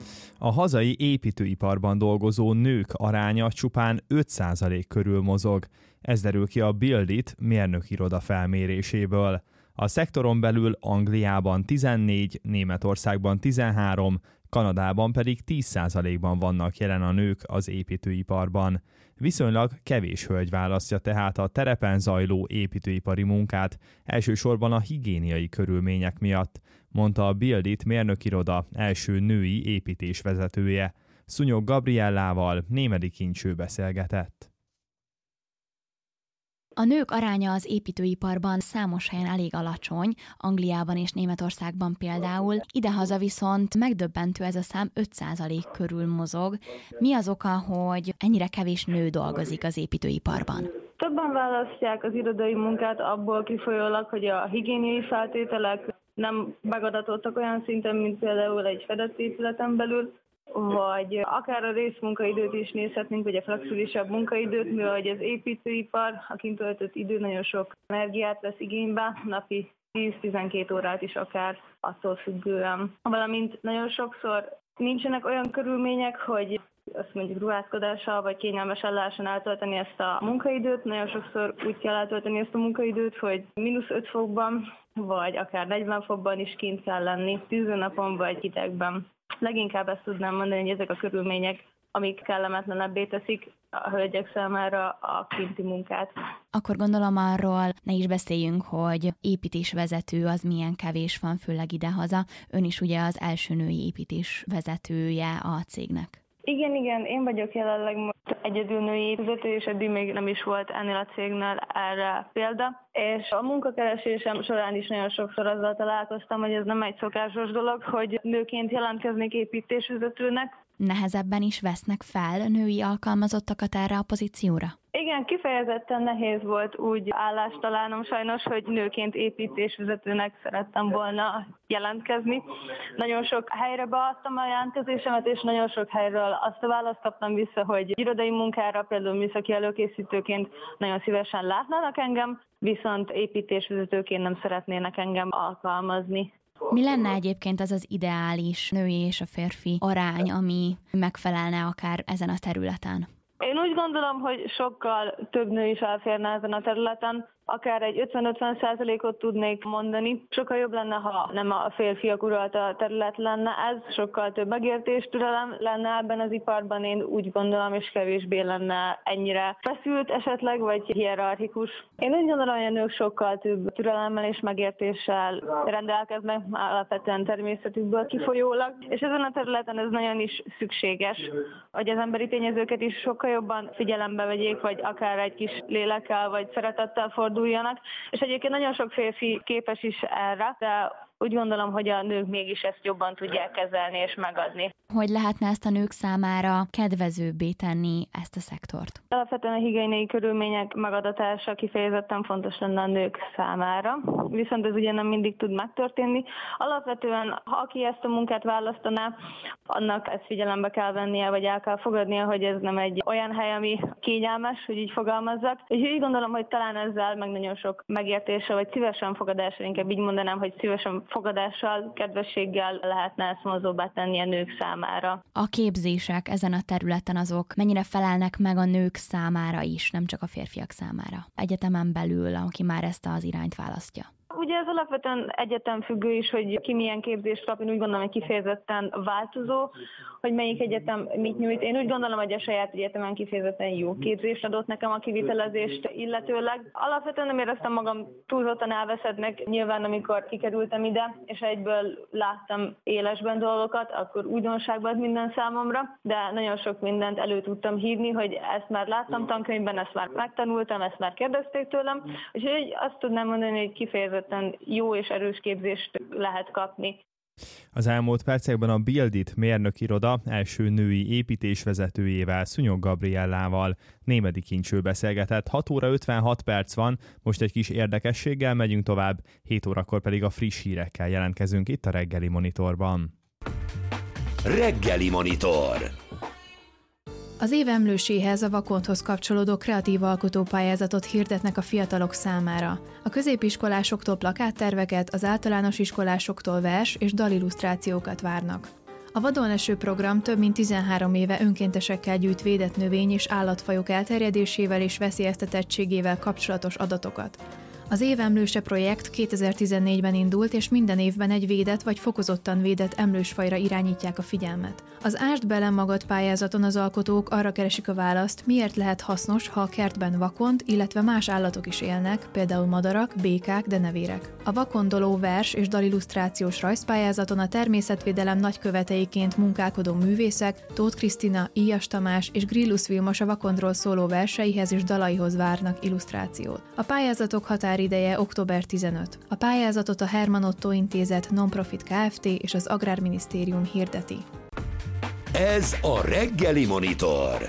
A hazai építőiparban dolgozó nők aránya csupán 5% körül mozog. Ez derül ki a Buildit mérnökiroda felméréséből. A szektoron belül Angliában 14, Németországban 13, Kanadában pedig 10%-ban vannak jelen a nők az építőiparban. Viszonylag kevés hölgy választja tehát a terepen zajló építőipari munkát, elsősorban a higiéniai körülmények miatt, mondta a Buildit mérnökiroda első női építésvezetője. Szúnyog Gabriellával Némedy Kincső beszélgetett. A nők aránya az építőiparban számos helyen elég alacsony, Angliában és Németországban például, idehaza viszont megdöbbentő ez a szám 5% körül mozog. Mi az oka, hogy ennyire kevés nő dolgozik az építőiparban? Többen választják az irodai munkát abból kifolyólag, hogy a higiéniai feltételek nem megadatottak olyan szinten, mint például egy fedett épületen belül, vagy akár a részmunkaidőt is nézhetnénk, vagy a flexibilisebb munkaidőt, mivel az építőipar, a kint töltött idő nagyon sok energiát vesz igénybe, napi 10-12 órát is akár attól függően. Valamint nagyon sokszor nincsenek olyan körülmények, hogy azt mondjuk ruházkodással vagy kényelmesen lehessen eltölteni ezt a munkaidőt. Nagyon sokszor úgy kell eltölteni ezt a munkaidőt, hogy -5 fokban, vagy akár 40 fokban is kint kell lenni, tűzőnapon vagy hidegben. Leginkább ezt tudnám mondani, hogy ezek a körülmények, amik kellemetlenebbé teszik a hölgyek számára a kinti munkát. Akkor gondolom arról ne is beszéljünk, hogy építésvezető az milyen kevés van, főleg idehaza. Ön is ugye az első női építésvezetője a cégnek. Igen, én vagyok jelenleg egyedül női vezető, és eddig még nem is volt ennél a cégnél erre példa. És a munkakeresésem során is nagyon sokszor azzal találkoztam, hogy ez nem egy szokásos dolog, hogy nőként jelentkeznék építésvezetőnek. Nehezebben is vesznek fel női alkalmazottakat erre a pozícióra? Igen, kifejezetten nehéz volt úgy állást találnom sajnos, hogy nőként építésvezetőnek szerettem volna jelentkezni. Nagyon sok helyre beadtam a jelentkezésemet, és nagyon sok helyről azt a választ kaptam vissza, hogy irodai munkára, például műszaki előkészítőként nagyon szívesen látnának engem, viszont építésvezetőként nem szeretnének engem alkalmazni. Mi lenne egyébként az ideális női és a férfi arány, ami megfelelne akár ezen a területen? Én úgy gondolom, hogy sokkal több nő is elférne ezen a területen, akár egy 50-50%-ot tudnék mondani. Sokkal jobb lenne, ha nem a férfiak uralta terület lenne ez, sokkal több megértés, türelem lenne ebben az iparban, én úgy gondolom, és kevésbé lenne ennyire feszült esetleg, vagy hierarchikus. Én úgy gondolom, hogy a nők sokkal több türelemmel és megértéssel rendelkeznek, alapvetően természetükből kifolyólag, és ezen a területen ez nagyon is szükséges, hogy az emberi tényezőket is sokkal jobban figyelembe vegyék, vagy akár egy kis lélekkel, vagy szeretettel forduljanak. És egyébként nagyon sok férfi képes is erre, de úgy gondolom, hogy a nők mégis ezt jobban tudják kezelni és megadni. Hogy lehetne ezt a nők számára kedvezőbbé tenni ezt a szektort? Alapvetően a higiéniai körülmények megadatása kifejezetten fontos lenne a nők számára, viszont ez ugye nem mindig tud megtörténni. Alapvetően, ha aki ezt a munkát választaná, annak ezt figyelembe kell vennie, vagy el kell fogadnia, hogy ez nem egy olyan hely, ami kényelmes, hogy így fogalmazzak. És úgy gondolom, hogy talán ezzel meg nagyon sok megértéssel, vagy szívesen fogadással, inkább így mondanám, hogy szívesen fogadással, kedvességgel lehetne ezt mozóbbá tenni a nők számára. A képzések ezen a területen azok mennyire felelnek meg a nők számára is, nem csak a férfiak számára? Egyetemen belül, aki már ezt az irányt választja. Ugye ez alapvetően egyetemfüggő is, hogy ki milyen képzést kap, én úgy gondolom, hogy kifejezetten változó, hogy melyik egyetem mit nyújt. Én úgy gondolom, hogy a saját egyetemen kifejezetten jó képzést adott nekem a kivitelezést illetőleg. Alapvetően nem éreztem magam túlzottan elveszettnek, nyilván amikor kikerültem ide, és egyből láttam élesben dolgokat, akkor újdonság volt minden számomra, de nagyon sok mindent elő tudtam hívni, hogy ezt már láttam tankönyvben, ezt már megtanultam, ezt már kérdezték tőlem, úgyhogy azt tudnám mondani, hogy kifejezetten jó és erős képzést lehet kapni. Az elmúlt percekben a Buildit mérnökiroda első női építésvezetőjével, Szúnyog Gabriellával Némedy Kincső beszélgetett. 6 óra 56 perc van, most egy kis érdekességgel megyünk tovább, 7 órakor pedig a friss hírekkel jelentkezünk itt a Reggeli Monitorban. Reggeli Monitor. Az év emlőséhez a Vakonthoz kapcsolódó kreatív alkotópályázatot hirdetnek a fiatalok számára. A középiskolásoktól plakátterveket, az általános iskolásoktól vers- és dalillusztrációkat várnak. A Vadon eső program több mint 13 éve önkéntesekkel gyűjt védett növény- és állatfajok elterjedésével és veszélyeztetettségével kapcsolatos adatokat. Az Évemlőse projekt 2014-ben indult, és minden évben egy védett vagy fokozottan védett emlősfajra irányítják a figyelmet. Az Ásd bele magad pályázaton az alkotók arra keresik a választ, miért lehet hasznos, ha a kertben vakond, illetve más állatok is élnek, például madarak, békák, denevérek. A vakondoló vers és dalillusztrációs rajzpályázaton a természetvédelem nagyköveteiként munkálkodó művészek Tóth Krisztina, Íjas Tamás és Grillus Vilmos a vakondról szóló verseihez és dalaihoz várnak illusztrációt. A pályázatok határideje október 15. A pályázatot a Herman Otto Intézet Nonprofit Kft. És az Agrárminisztérium hirdeti. Ez a Reggeli Monitor.